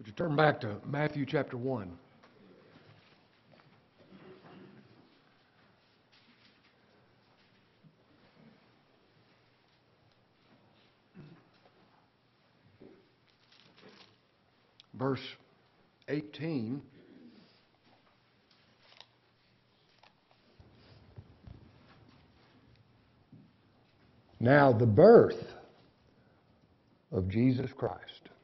Would you turn back to Matthew chapter 1? Verse 18. Now the birth of Jesus Christ.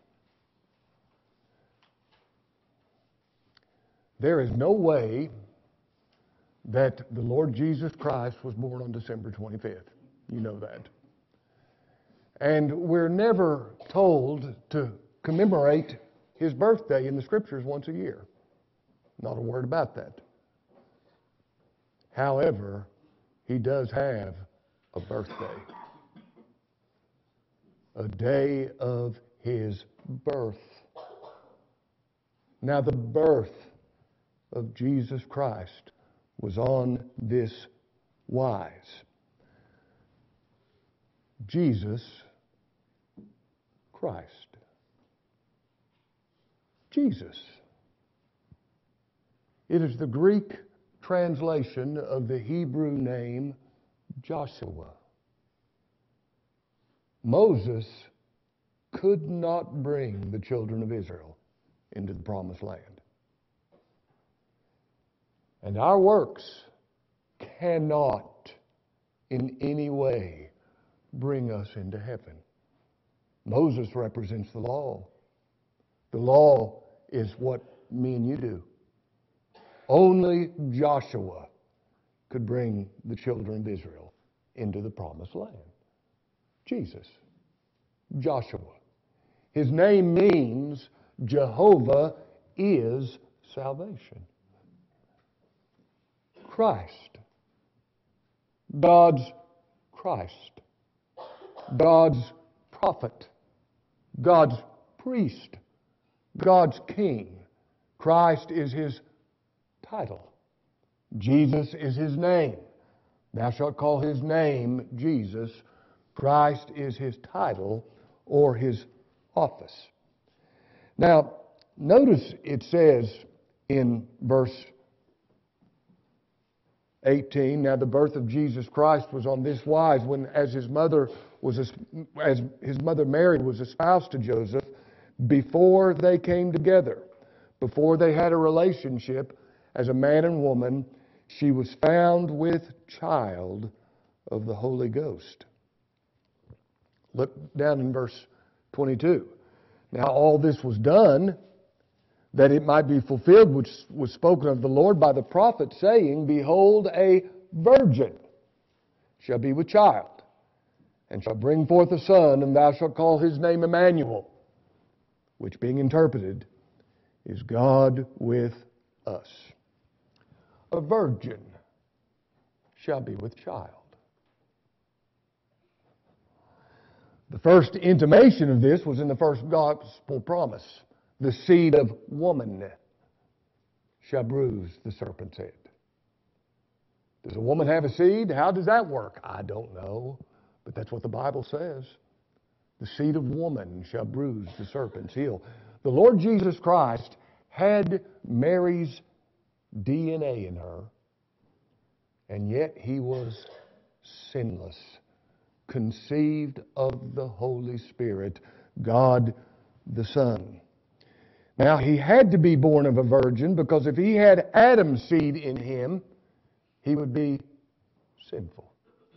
There is no way that the Lord Jesus Christ was born on December 25th. You know that. And we're never told to commemorate his birthday in the Scriptures once a year. Not a word about that. However, he does have a birthday. A day of his birth. Now the birth of Jesus Christ was on this wise. Jesus Christ. Jesus. It is the Greek translation of the Hebrew name Joshua. Moses could not bring the children of Israel into the promised land. And our works cannot in any way bring us into heaven. Moses represents the law. The law is what me and you do. Only Joshua could bring the children of Israel into the promised land. Jesus. Joshua. His name means Jehovah is salvation. Christ. God's Christ. God's prophet. God's priest. God's king. Christ is his title. Jesus is his name. Thou shalt call his name Jesus. Christ is his title or his office. Now, notice it says in verse 18, now the birth of Jesus Christ was on this wise, when as his mother Mary was espoused to Joseph, before they came together, before they had a relationship as a man and woman, she was found with child of the Holy Ghost. Look down in verse 22. Now all this was done that it might be fulfilled which was spoken of the Lord by the prophet, saying, Behold, a virgin shall be with child, and shall bring forth a son, and thou shalt call his name Emmanuel, which being interpreted is God with us. A virgin shall be with child. The first intimation of this was in the first gospel promise. The seed of woman shall bruise the serpent's head. Does a woman have a seed? How does that work? I don't know, but that's what the Bible says. The seed of woman shall bruise the serpent's heel. The Lord Jesus Christ had Mary's DNA in her, and yet he was sinless, conceived of the Holy Spirit, God the Son. Now, he had to be born of a virgin, because if he had Adam's seed in him, he would be sinful.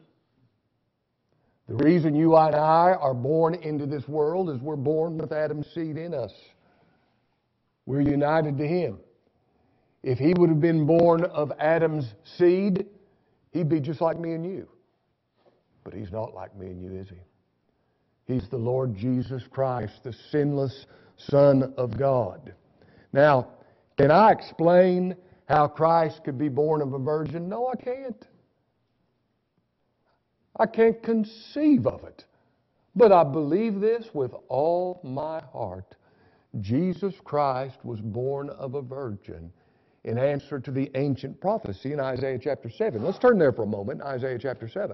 The reason you and I are born into this world is we're born with Adam's seed in us. We're united to him. If he would have been born of Adam's seed, he'd be just like me and you. But he's not like me and you, is he? He's the Lord Jesus Christ, the sinless Son of God. Now, can I explain how Christ could be born of a virgin? No, I can't. I can't conceive of it. But I believe this with all my heart. Jesus Christ was born of a virgin in answer to the ancient prophecy in Isaiah chapter 7. Let's turn there for a moment, Isaiah chapter 7.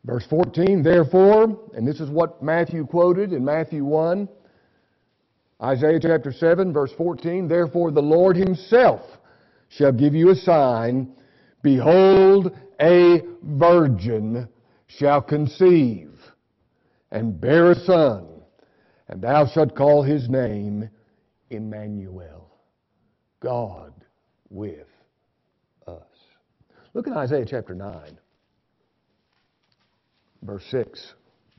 Verse 14, therefore, and this is what Matthew quoted in Matthew 1, Isaiah chapter 7, verse 14, therefore the Lord himself shall give you a sign, behold, a virgin shall conceive and bear a son, and thou shalt call his name Emmanuel, God with us. Look at Isaiah chapter 9, verse 6.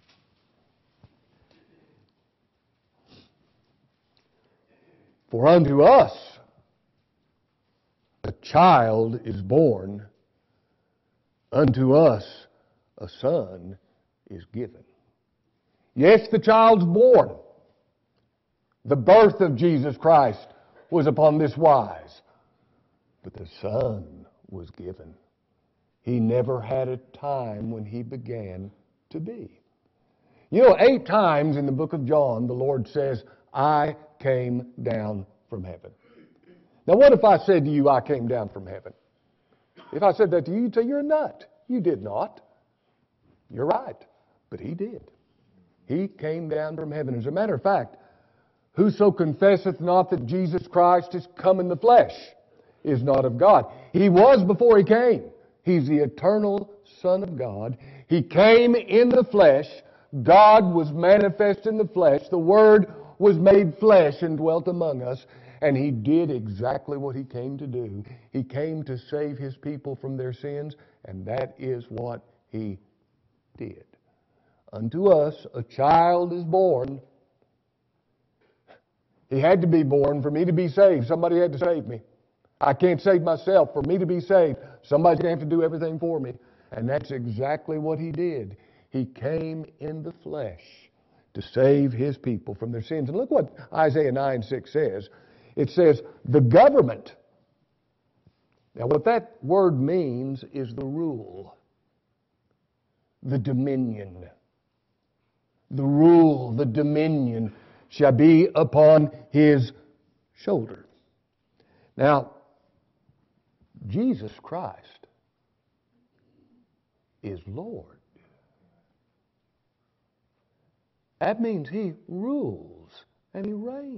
For unto us a child is born, unto us a son is given. Yes, the child's born. The birth of Jesus Christ was upon this wise. But the Son was given. He never had a time when he began to be. You know, 8 times in the book of John, the Lord says, I came down from heaven. Now, what if I said to you, I came down from heaven? If I said that to you, you'd say, you're a nut. You did not. You're right. But he did. He came down from heaven. As a matter of fact, whoso confesseth not that Jesus Christ is come in the flesh is not of God. He was before he came. He's the eternal Son of God. He came in the flesh. God was manifest in the flesh. The Word was made flesh and dwelt among us. And he did exactly what he came to do. He came to save his people from their sins, and that is what he did. Unto us a child is born. He had to be born for me to be saved. Somebody had to save me. I can't save myself. For me to be saved, somebody's going to have to do everything for me. And that's exactly what he did. He came in the flesh to save his people from their sins. And look what Isaiah 9:6 says. It says, the government. Now what that word means is the rule, the dominion. The rule, the dominion shall be upon his shoulder. Now, Jesus Christ is Lord. That means he rules and he reigns.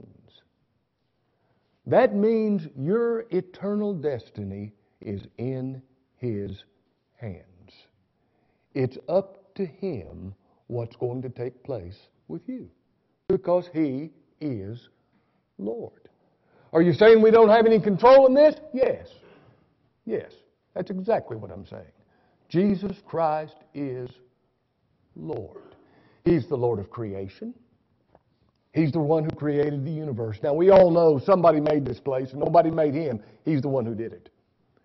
That means your eternal destiny is in his hands. It's up to him what's going to take place with you, because he is Lord. Are you saying we don't have any control in this? Yes. Yes. That's exactly what I'm saying. Jesus Christ is Lord. He's the Lord of creation. He's the one who created the universe. Now, we all know somebody made this place, and nobody made him. He's the one who did it.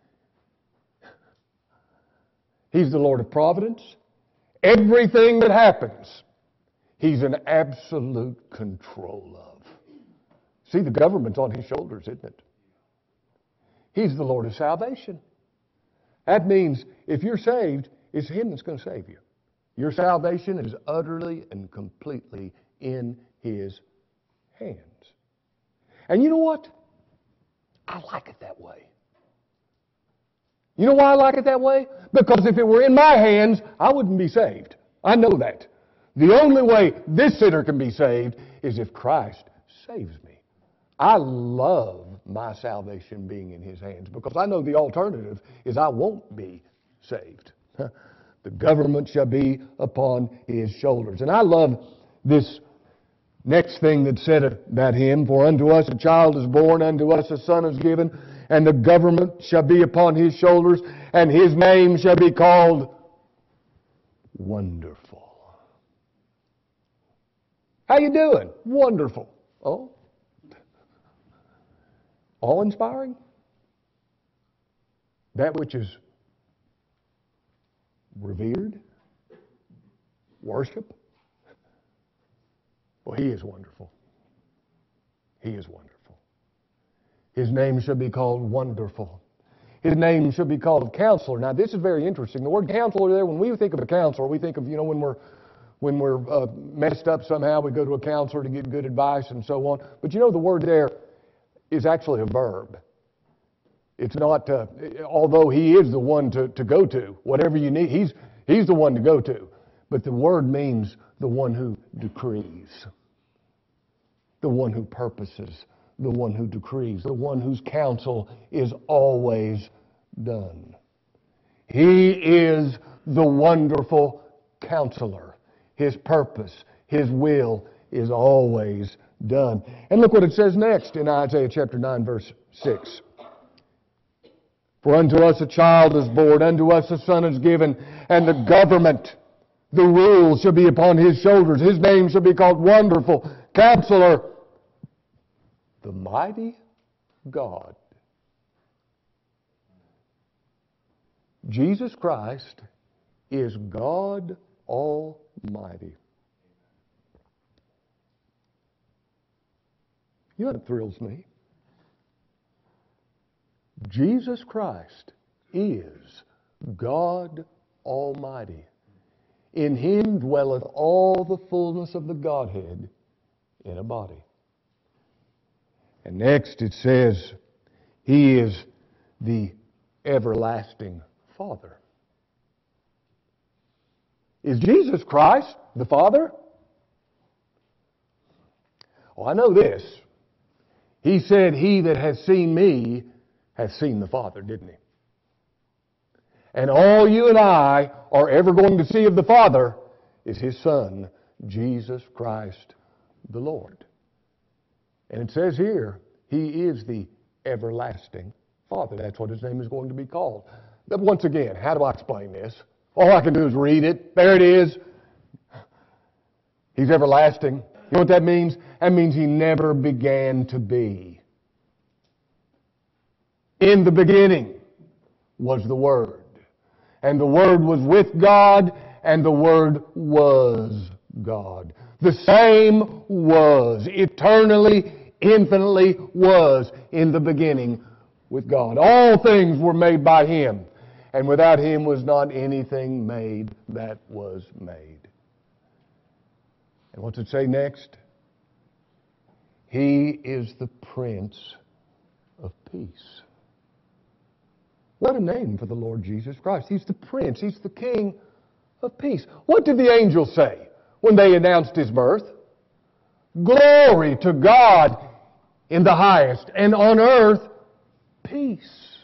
He's the Lord of providence. Everything that happens, he's in absolute control of. See, the government's on his shoulders, isn't it? He's the Lord of salvation. That means if you're saved, it's him that's going to save you. Your salvation is utterly and completely in his hands. And you know what? I like it that way. You know why I like it that way? Because if it were in my hands, I wouldn't be saved. I know that. The only way this sinner can be saved is if Christ saves me. I love my salvation being in his hands because I know the alternative is I won't be saved. The government shall be upon his shoulders. And I love this next thing that's said about him. For unto us a child is born, unto us a son is given, and the government shall be upon his shoulders, and his name shall be called Wonderful. How you doing? Wonderful. Oh? Awe-inspiring? That which is revered? Worship? Well, he is wonderful. He is wonderful. His name shall be called Wonderful. His name shall be called Counselor. Now, this is very interesting. The word counselor there, when we think of a counselor, we think of, when we're messed up somehow, we go to a counselor to get good advice and so on. But the word there is actually a verb. It's not, although he is the one to go to. Whatever you need, he's the one to go to. But the word means the one who decrees, the one who purposes, the one who decrees, the one whose counsel is always done. He is the wonderful counselor. His purpose, His will is always done. And look what it says next in Isaiah chapter 9, verse 6. For unto us a child is born, unto us a son is given, and the government, the rule shall be upon His shoulders. His name shall be called Wonderful, Counselor, the Mighty God. Jesus Christ is God Almighty. You know what thrills me? Jesus Christ is God Almighty. In Him dwelleth all the fullness of the Godhead in a body. And next it says, He is the everlasting Father. Is Jesus Christ the Father? Oh, I know this. He said, He that has seen me has seen the Father, didn't He? And all you and I are ever going to see of the Father is His Son, Jesus Christ the Lord. And it says here, He is the everlasting Father. That's what His name is going to be called. But once again, how do I explain this? All I can do is read it. There it is. He's everlasting. You know what that means? That means He never began to be. In the beginning was the Word. And the Word was with God, and the Word was God. The same was, eternally, infinitely was in the beginning with God. All things were made by Him, and without Him was not anything made that was made. And what's it say next? He is the Prince of Peace. What a name for the Lord Jesus Christ. He's the Prince. He's the King of Peace. What did the angels say when they announced His birth? Glory to God in the highest, and on earth, peace.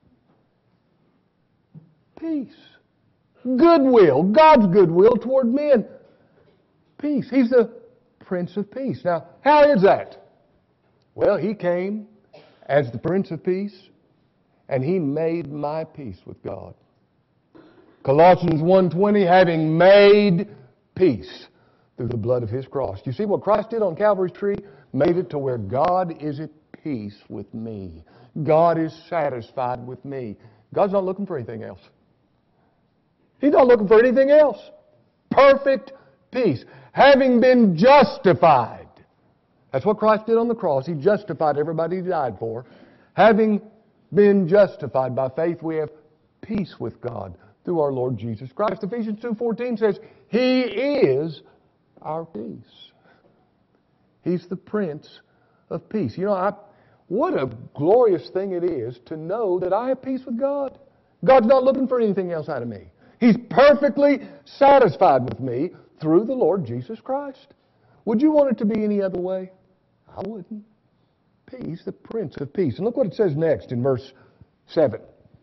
Peace. Goodwill. God's goodwill toward men. Peace. He's the Prince of Peace. Now, how is that? Well, He came as the Prince of Peace, and He made my peace with God. Colossians 1:20, having made peace through the blood of His cross. You see what Christ did on Calvary's tree? Made it to where God is at peace with me. God is satisfied with me. God's not looking for anything else. He's not looking for anything else. Perfect peace. Having been justified. That's what Christ did on the cross. He justified everybody He died for. Having been justified by faith, we have peace with God through our Lord Jesus Christ. Ephesians 2:14 says, He is our peace. He's the Prince of Peace. You know, what a glorious thing it is to know that I have peace with God. God's not looking for anything else out of me. He's perfectly satisfied with me through the Lord Jesus Christ. Would you want it to be any other way? I wouldn't. Peace, the Prince of Peace. And look what it says next in verse 7.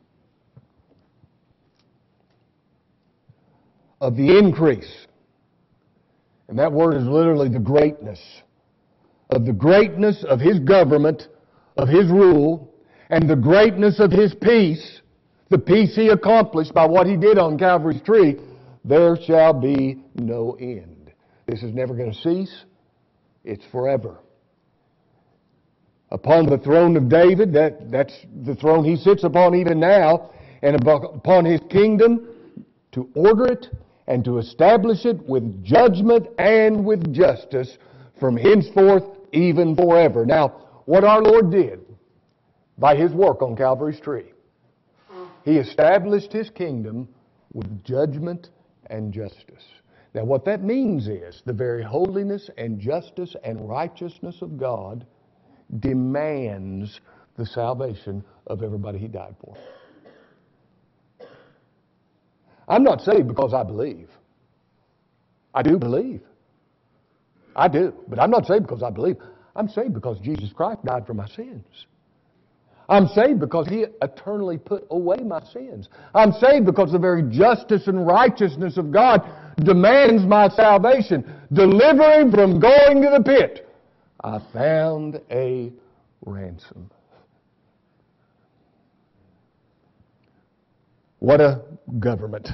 Of the increase. And that word is literally the greatness. Of the greatness of His government, of His rule, and the greatness of His peace, the peace He accomplished by what He did on Calvary's tree, there shall be no end. This is never going to cease. It's forever. Upon the throne of David, that's the throne He sits upon even now, and upon His kingdom, to order it and to establish it with judgment and with justice from henceforth even forever. Now, what our Lord did by His work on Calvary's tree, He established His kingdom with judgment and justice. Now, what that means is the very holiness and justice and righteousness of God demands the salvation of everybody He died for. I'm not saved because I believe. I do believe. I do. But I'm not saved because I believe. I'm saved because Jesus Christ died for my sins. I'm saved because He eternally put away my sins. I'm saved because the very justice and righteousness of God demands my salvation, delivering from going to the pit. I found a ransom. What a government.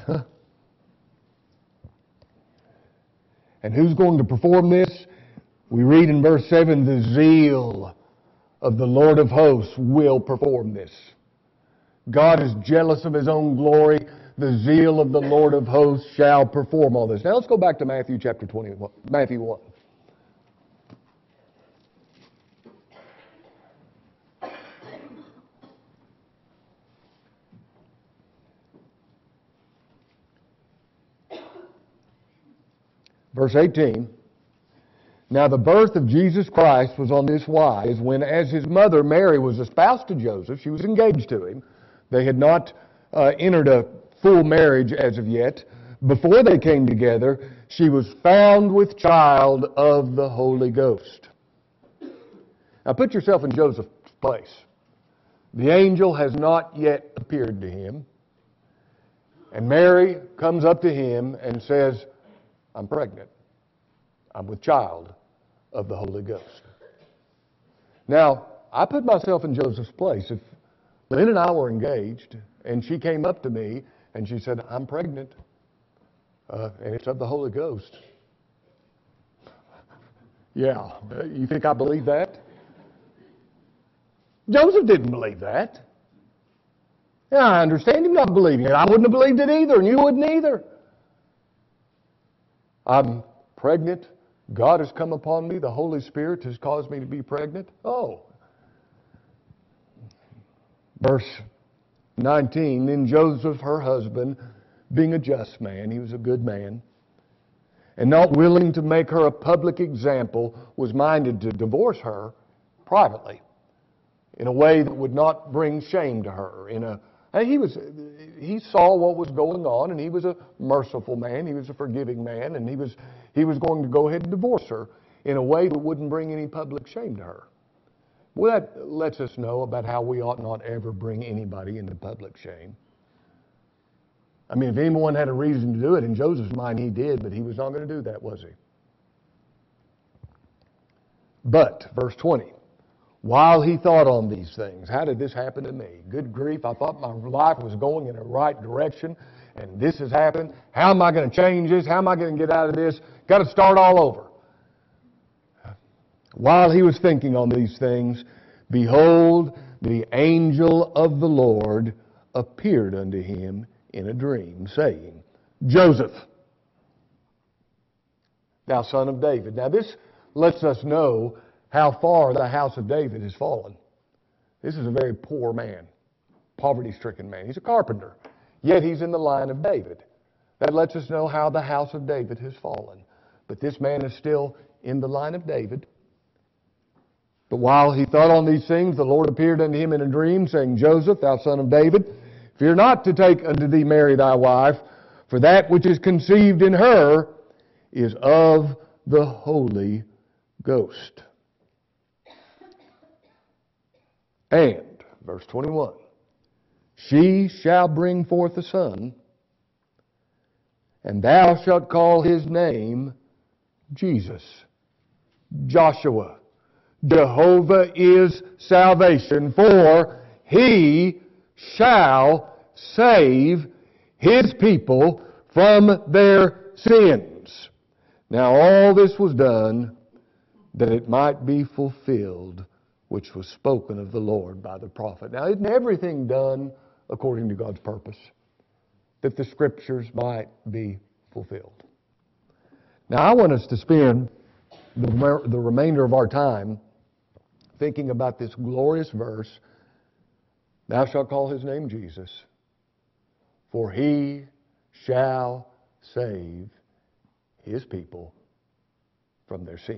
And who's going to perform this? We read in verse 7, the zeal of the Lord of hosts will perform this. God is jealous of His own glory. The zeal of the Lord of hosts shall perform all this. Now let's go back to Matthew chapter 21, Matthew 1. Verse 18. Now the birth of Jesus Christ was on this wise, when as His mother Mary was espoused to Joseph, she was engaged to him. They had not entered a full marriage as of yet. Before they came together, she was found with child of the Holy Ghost. Now put yourself in Joseph's place. The angel has not yet appeared to him. And Mary comes up to him and says, I'm pregnant. I'm with child of the Holy Ghost. Now, I put myself in Joseph's place. If Lynn and I were engaged, and she came up to me, and she said, I'm pregnant, and it's of the Holy Ghost. Yeah, you think I believe that? Joseph didn't believe that. Yeah, I understand him not believing it. I wouldn't have believed it either, and you wouldn't either. I'm pregnant. God has come upon me. The Holy Spirit has caused me to be pregnant. Oh. Verse 19, then Joseph, her husband, being a just man, he was a good man, and not willing to make her a public example, was minded to divorce her privately in a way that would not bring shame to her. He saw what was going on, and he was a merciful man. He was a forgiving man, and he was going to go ahead and divorce her in a way that wouldn't bring any public shame to her. Well, that lets us know about how we ought not ever bring anybody into public shame. I mean, if anyone had a reason to do it, in Joseph's mind he did, but he was not going to do that, was he? But, verse 20, while he thought on these things, how did this happen to me? Good grief, I thought my life was going in the right direction, and this has happened. How am I going to change this? How am I going to get out of this? Got to start all over. While he was thinking on these things, behold, the angel of the Lord appeared unto him in a dream, saying, Joseph, thou son of David. Now this lets us know how far the house of David has fallen. This is a very poor man, poverty-stricken man. He's a carpenter, yet he's in the line of David. That lets us know how the house of David has fallen. But this man is still in the line of David. But while he thought on these things, the Lord appeared unto him in a dream, saying, Joseph, thou son of David, fear not to take unto thee Mary thy wife, for that which is conceived in her is of the Holy Ghost. And, verse 21, she shall bring forth a son, and thou shalt call his name Jesus. Joshua. Jehovah is salvation, for he shall save his people from their sins. Now all this was done that it might be fulfilled which was spoken of the Lord by the prophet. Now, isn't everything done according to God's purpose? That the Scriptures might be fulfilled. Now, I want us to spend the remainder of our time thinking about this glorious verse, thou shalt call his name Jesus, for he shall save his people from their sins.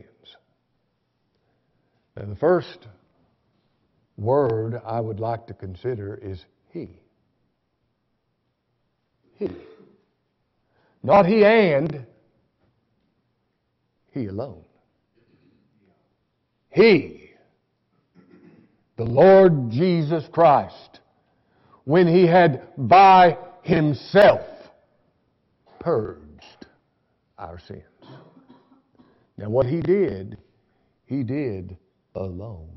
Now, the first word I would like to consider is he. He. Not he and, He alone. He, the Lord Jesus Christ, when He had by Himself purged our sins. Now what He did alone.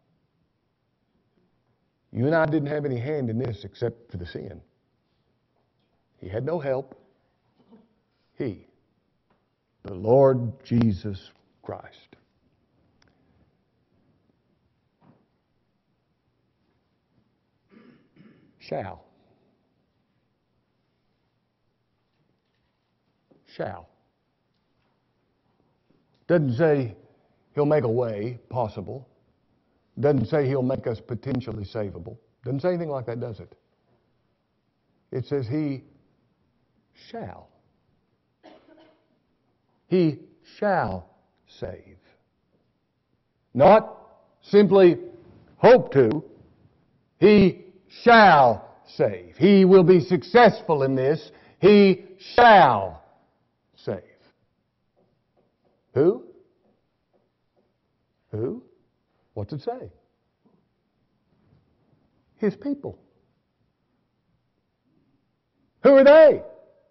You and I didn't have any hand in this except for the sin. He had no help. He, the Lord Jesus Christ. Shall. Doesn't say He'll make a way possible. Doesn't say He'll make us potentially savable. Doesn't say anything like that, does it? It says He shall. He shall save. Not simply hope to. He shall save. He will be successful in this. He shall save. Who? Who? What's it say? His people. Who are they?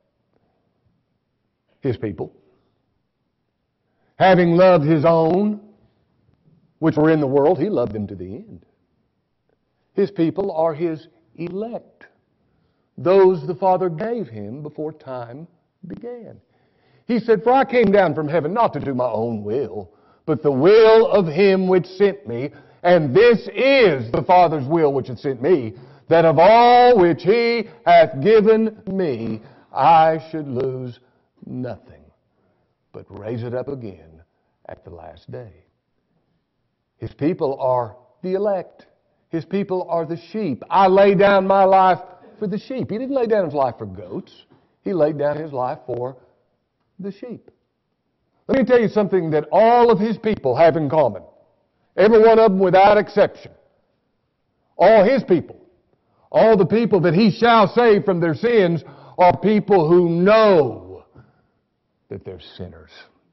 His people. Having loved His own, which were in the world, He loved them to the end. His people are His elect, those the Father gave Him before time began. He said, "For I came down from heaven not to do my own will, but the will of Him which sent me. And this is the Father's will which hath sent me, that of all which He hath given me, I should lose nothing, but raise it up again at the last day." His people are the elect. His people are the sheep. I lay down my life for the sheep. He didn't lay down His life for goats. He laid down His life for the sheep. Let me tell you something that all of His people have in common. Every one of them without exception. All His people, all the people that He shall save from their sins, are people who know that they're sinners.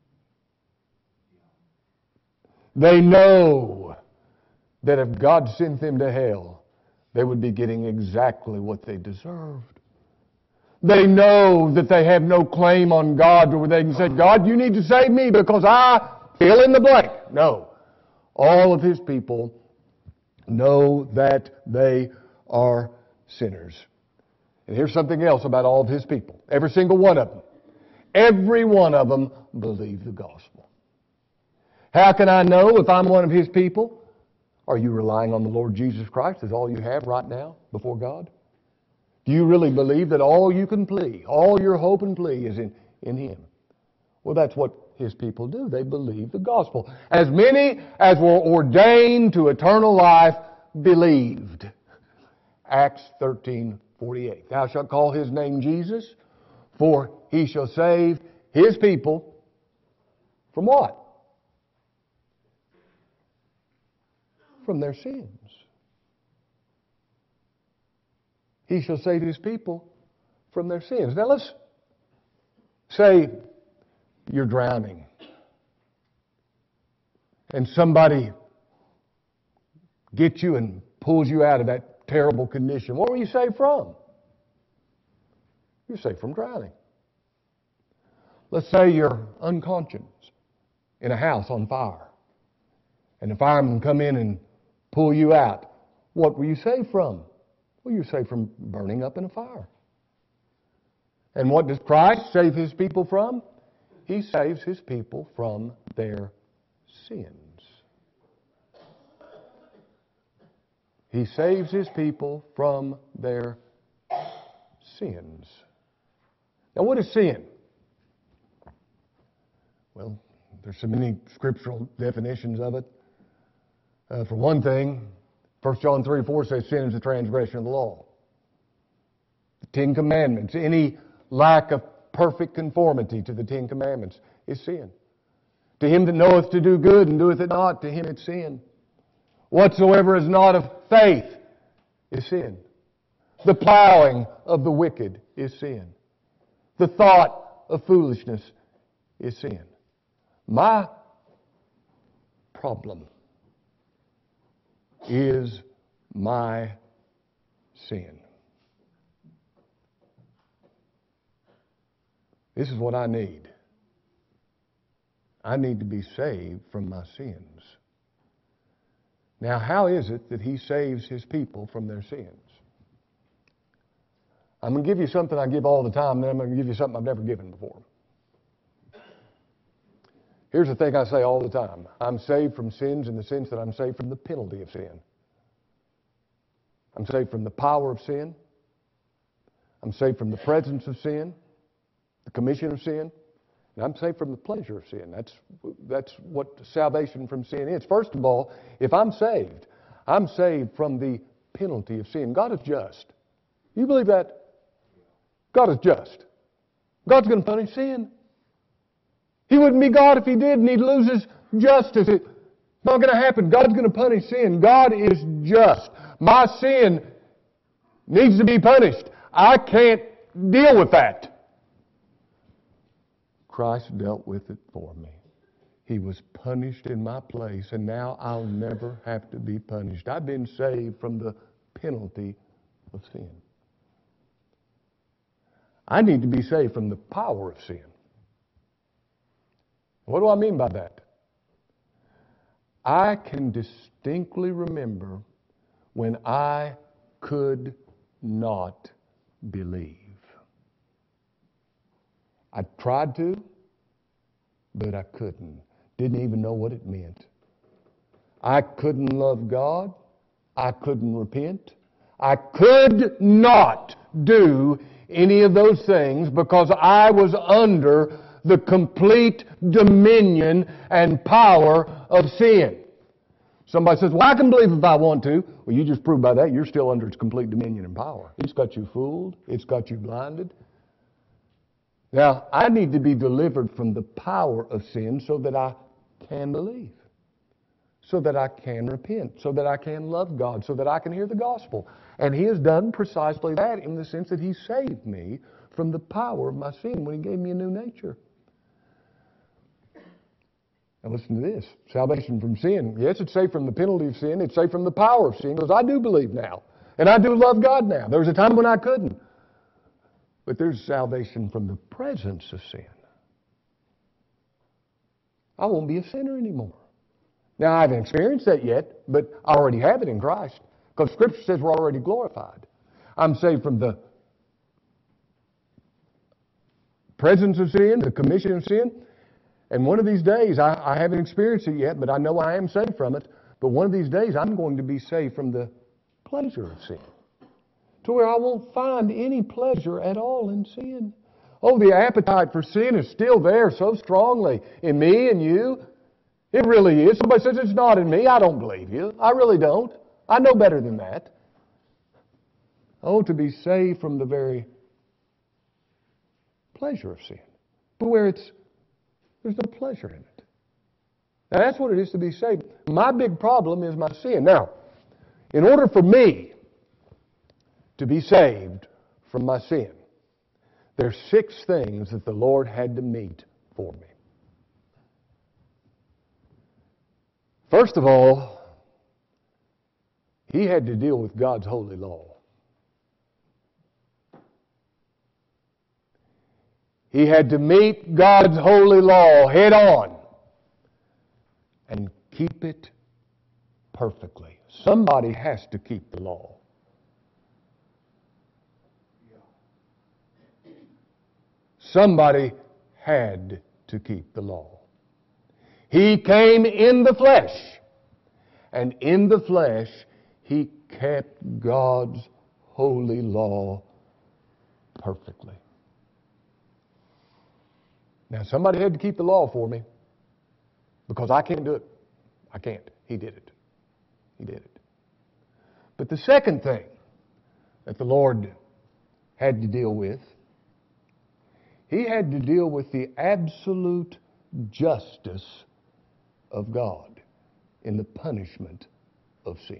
They know that if God sent them to hell, they would be getting exactly what they deserved. They know that they have no claim on God where they can say, "God, you need to save me because I fill in the blank." No. All of His people know that they are sinners. And here's something else about all of His people. Every single one of them. Every one of them believe the gospel. How can I know if I'm one of His people? Are you relying on the Lord Jesus Christ as all you have right now before God? Do you really believe that all you can plea, all your hope and plea is in Him? Well, that's what His people do. They believe the gospel. As many as were ordained to eternal life believed. Acts 13:48. Thou shalt call His name Jesus, for He shall save His people from what? From their sins. He shall save His people from their sins. Now let's say you're drowning and somebody gets you and pulls you out of that terrible condition. What were you saved from? You're saved from drowning. Let's say you're unconscious in a house on fire and the firemen come in and pull you out. What were you saved from? Well, you're saved from burning up in a fire. And what does Christ save His people from? He saves His people from their sins. He saves His people from their sins. Now, what is sin? Well, there's so many scriptural definitions of it. For one thing, 1 John 3:4 says sin is the transgression of the law. The Ten Commandments, any lack of perfect conformity to the Ten Commandments is sin. To him that knoweth to do good and doeth it not, to him it's sin. Whatsoever is not of faith is sin. The plowing of the wicked is sin. The thought of foolishness is sin. My problem is my sin. This is what I need. I need to be saved from my sins. Now, how is it that He saves His people from their sins? I'm going to give you something I give all the time, then I'm going to give you something I've never given before. Here's the thing I say all the time. I'm saved from sins in the sense that I'm saved from the penalty of sin. I'm saved from the power of sin. I'm saved from the presence of sin, the commission of sin. And I'm saved from the pleasure of sin. That's what salvation from sin is. First of all, if I'm saved from the penalty of sin. God is just. You believe that? God is just. God's going to punish sin. He wouldn't be God if He did, and He'd lose His justice. It's not going to happen. God's going to punish sin. God is just. My sin needs to be punished. I can't deal with that. Christ dealt with it for me. He was punished in my place, and now I'll never have to be punished. I've been saved from the penalty of sin. I need to be saved from the power of sin. What do I mean by that? I can distinctly remember when I could not believe. I tried to, but I couldn't. Didn't even know what it meant. I couldn't love God. I couldn't repent. I could not do any of those things because I was under the complete dominion and power of sin. Somebody says, well, I can believe if I want to. Well, you just proved by that you're still under its complete dominion and power. It's got you fooled. It's got you blinded. Now, I need to be delivered from the power of sin so that I can believe, so that I can repent, so that I can love God, so that I can hear the gospel. And He has done precisely that in the sense that He saved me from the power of my sin when He gave me a new nature. Now listen to this. Salvation from sin. Yes, it's saved from the penalty of sin. It's saved from the power of sin because I do believe now. And I do love God now. There was a time when I couldn't. But there's salvation from the presence of sin. I won't be a sinner anymore. Now, I haven't experienced that yet, but I already have it in Christ because Scripture says we're already glorified. I'm saved from the presence of sin, the commission of sin. And one of these days, I haven't experienced it yet, but I know I am saved from it. But one of these days, I'm going to be saved from the pleasure of sin, to where I won't find any pleasure at all in sin. Oh, the appetite for sin is still there so strongly in me and you. It really is. Somebody says it's not in me. I don't believe you. I really don't. I know better than that. Oh, to be saved from the very pleasure of sin, but where there's no pleasure in it. Now, that's what it is to be saved. My big problem is my sin. Now, in order for me to be saved from my sin, there's 6 things that the Lord had to meet for me. First of all, He had to deal with God's holy law. He had to meet God's holy law head on and keep it perfectly. Somebody has to keep the law. Somebody had to keep the law. He came in the flesh, and in the flesh He kept God's holy law perfectly. Now, somebody had to keep the law for me because I can't do it. I can't. He did it. He did it. But the second thing that the Lord had to deal with, He had to deal with the absolute justice of God in the punishment of sin.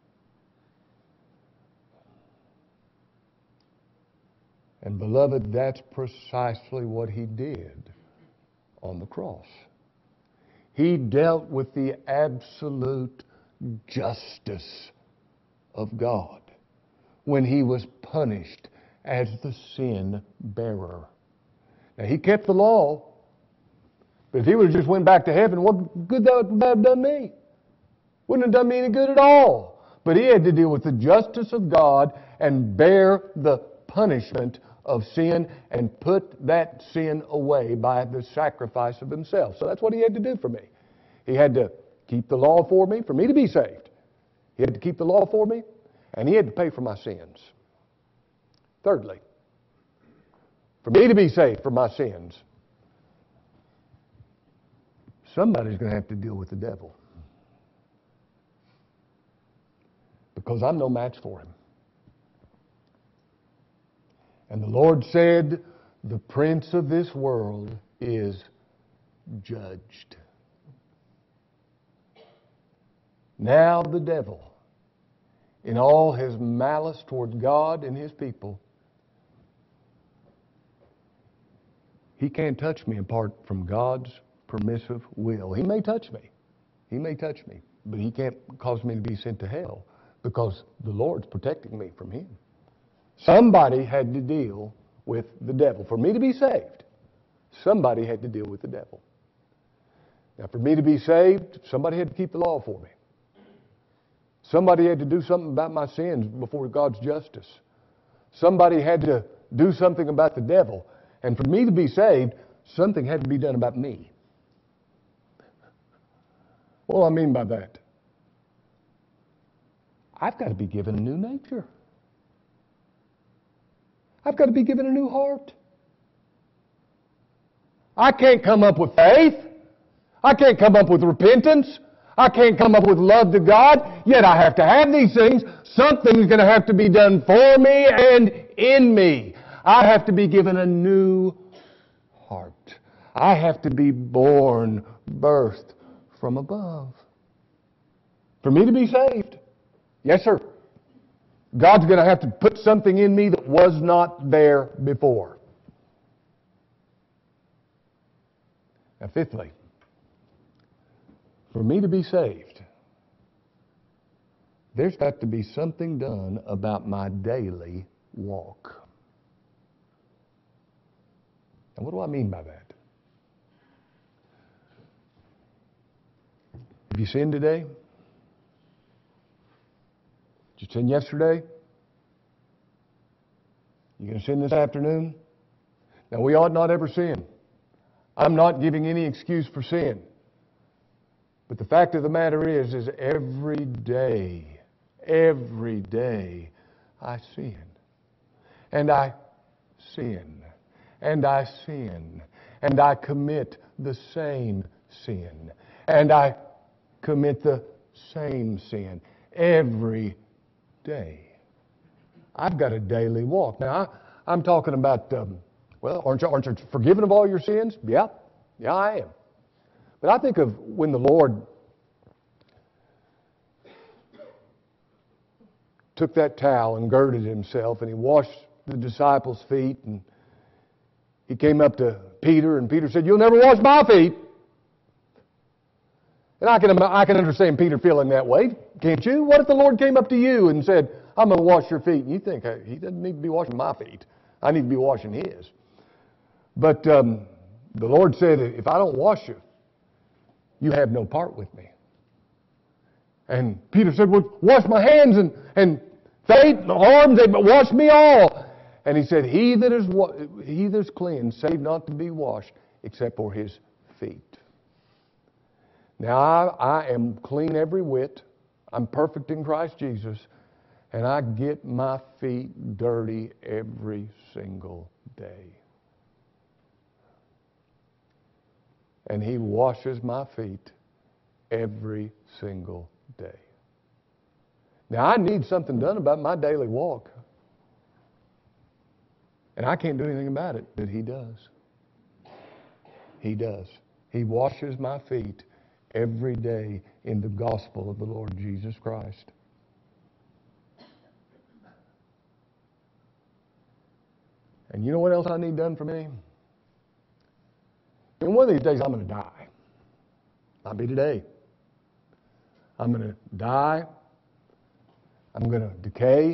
And beloved, that's precisely what He did on the cross. He dealt with the absolute justice of God when He was punished as the sin bearer. Now, He kept the law, but if He would have just went back to heaven, what good would that have done me? Wouldn't have done me any good at all. But He had to deal with the justice of God and bear the punishment of sin and put that sin away by the sacrifice of Himself. So that's what He had to do for me. He had to keep the law for me to be saved. He had to keep the law for me, and He had to pay for my sins. Thirdly, for me to be saved from my sins, somebody's going to have to deal with the devil. Because I'm no match for him. And the Lord said, the prince of this world is judged. Now the devil, in all his malice toward God and His people, he can't touch me apart from God's permissive will. He may touch me. He may touch me. But he can't cause me to be sent to hell because the Lord's protecting me from him. Somebody had to deal with the devil. For me to be saved, somebody had to deal with the devil. Now, for me to be saved, somebody had to keep the law for me. Somebody had to do something about my sins before God's justice. Somebody had to do something about the devil. And for me to be saved, something had to be done about me. What do I mean by that? I've got to be given a new nature. I've got to be given a new heart. I can't come up with faith. I can't come up with repentance. I can't come up with love to God. Yet I have to have these things. Something's going to have to be done for me and in me. I have to be given a new heart. I have to be born, birthed from above. For me to be saved. Yes, sir. God's going to have to put something in me that was not there before. Now, fifthly, for me to be saved, there's got to be something done about my daily walk. And what do I mean by that? Have you sinned today? Did you sin yesterday? You going to sin this afternoon? Now, we ought not ever sin. I'm not giving any excuse for sin. But the fact of the matter is every day I sin. And I sin. And I sin. And I commit the same sin. And I commit the same sin every day. I've got a daily walk. Now, I'm talking about, aren't you forgiven of all your sins? Yeah, I am. But I think of when the Lord took that towel and girded himself and he washed the disciples' feet and he came up to Peter and Peter said, "You'll never wash my feet." And I can understand Peter feeling that way, can't you? What if the Lord came up to you and said, "I'm going to wash your feet"? And you think, "Hey, he doesn't need to be washing my feet. I need to be washing his." But the Lord said, "If I don't wash you, you have no part with me." And Peter said, "Well, wash my hands and feet and arms, but wash me all." And he said, he that is clean, save not to be washed, except for his feet. Now, I am clean every whit. I'm perfect in Christ Jesus. And I get my feet dirty every single day. And he washes my feet every single day. Now, I need something done about my daily walk. And I can't do anything about it, but he does. He does. He washes my feet every day in the gospel of the Lord Jesus Christ. And you know what else I need done for me? And one of these days I'm going to die. Might be today. I'm going to die. I'm going to decay.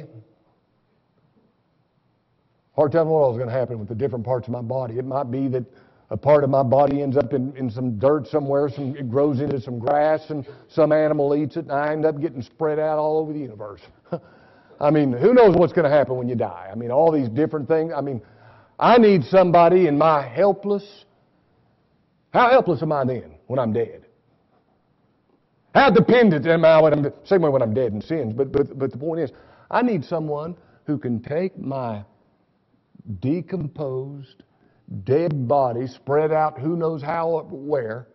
Hard telling what is going to happen with the different parts of my body. It might be that a part of my body ends up in some dirt somewhere, it grows into some grass, and some animal eats it, and I end up getting spread out all over the universe. I mean, who knows what's going to happen when you die? I mean, all these different things. I mean, I need somebody in my helpless. How helpless am I then when I'm dead? How dependent am I same way when I'm dead in sins? But the point is, I need someone who can take my decomposed, dead body, spread out who knows how, where,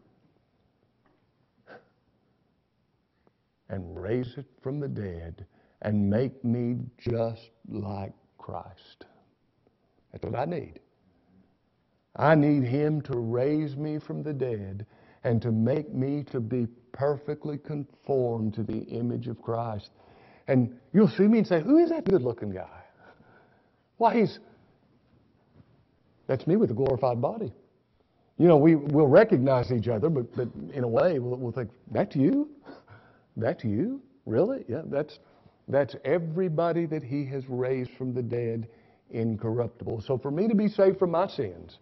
and raise it from the dead and make me just like Christ. That's what I need. I need Him to raise me from the dead and to make me to be perfectly conformed to the image of Christ. And you'll see me and say, who is that good-looking guy? Why, that's me with a glorified body. You know, we'll recognize each other, but in a way, we'll think, that's you? That's you? Really? Yeah, that's everybody that He has raised from the dead incorruptible. So for me to be saved from my sins,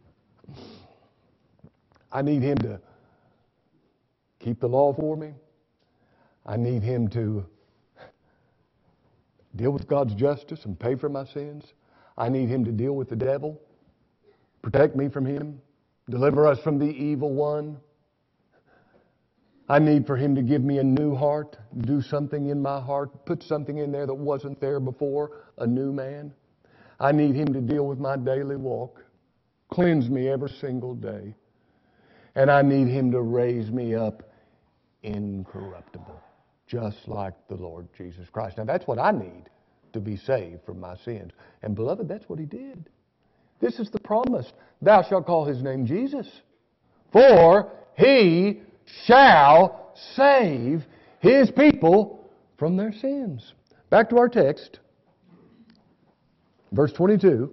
I need Him to keep the law for me. I need Him to deal with God's justice and pay for my sins. I need Him to deal with the devil, protect me from him, deliver us from the evil one. I need for Him to give me a new heart, do something in my heart, put something in there that wasn't there before, a new man. I need Him to deal with my daily walk, cleanse me every single day. And I need Him to raise me up incorruptible, just like the Lord Jesus Christ. Now that's what I need to be saved from my sins. And beloved, that's what He did. This is the promise. Thou shalt call His name Jesus, for He shall save His people from their sins. Back to our text, verse 22.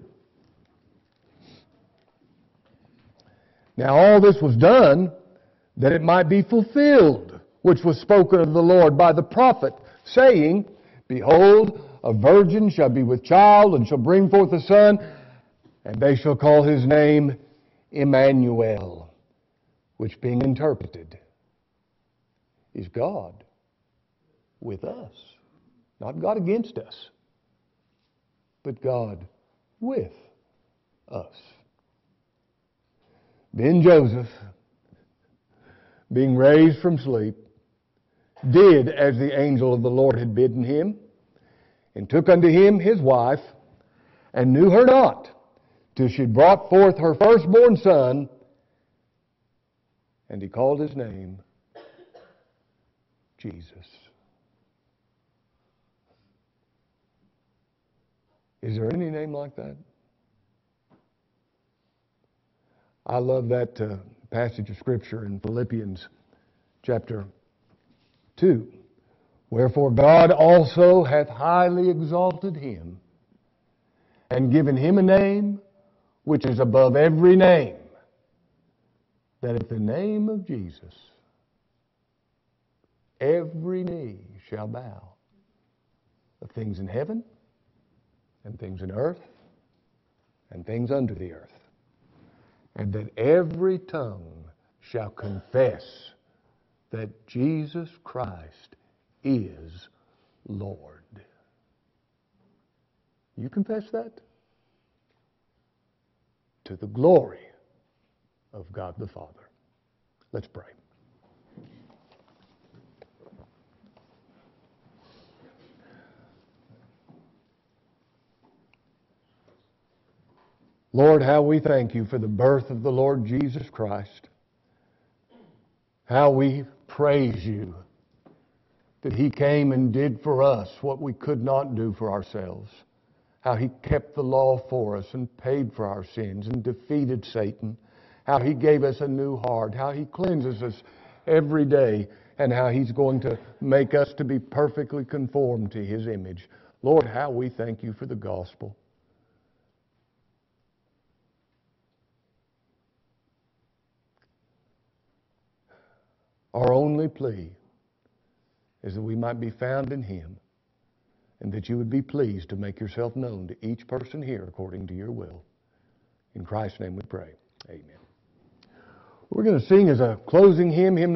Now all this was done that it might be fulfilled, which was spoken of the Lord by the prophet, saying, Behold, a virgin shall be with child, and shall bring forth a son, and they shall call His name Emmanuel, which being interpreted is God with us. Not God against us, but God with us. Then Joseph, being raised from sleep, did as the angel of the Lord had bidden him, and took unto him his wife, and knew her not, till she brought forth her firstborn son, and he called his name Jesus. Is there any name like that? I love that passage of Scripture in Philippians chapter 2. Wherefore God also hath highly exalted Him, and given Him a name which is above every name, that at the name of Jesus every knee shall bow, of things in heaven, and things in earth, and things under the earth, and that every tongue shall confess that Jesus Christ is Lord. You confess that? To the glory of God the Father. Let's pray. Lord, how we thank You for the birth of the Lord Jesus Christ. How we praise You that He came and did for us what we could not do for ourselves. How He kept the law for us and paid for our sins and defeated Satan. How He gave us a new heart. How He cleanses us every day. And how He's going to make us to be perfectly conformed to His image. Lord, how we thank You for the gospel. Our only plea is that we might be found in Him, and that you would be pleased to make yourself known to each person here according to your will. In Christ's name we pray. Amen. We're going to sing as a closing hymn, hymn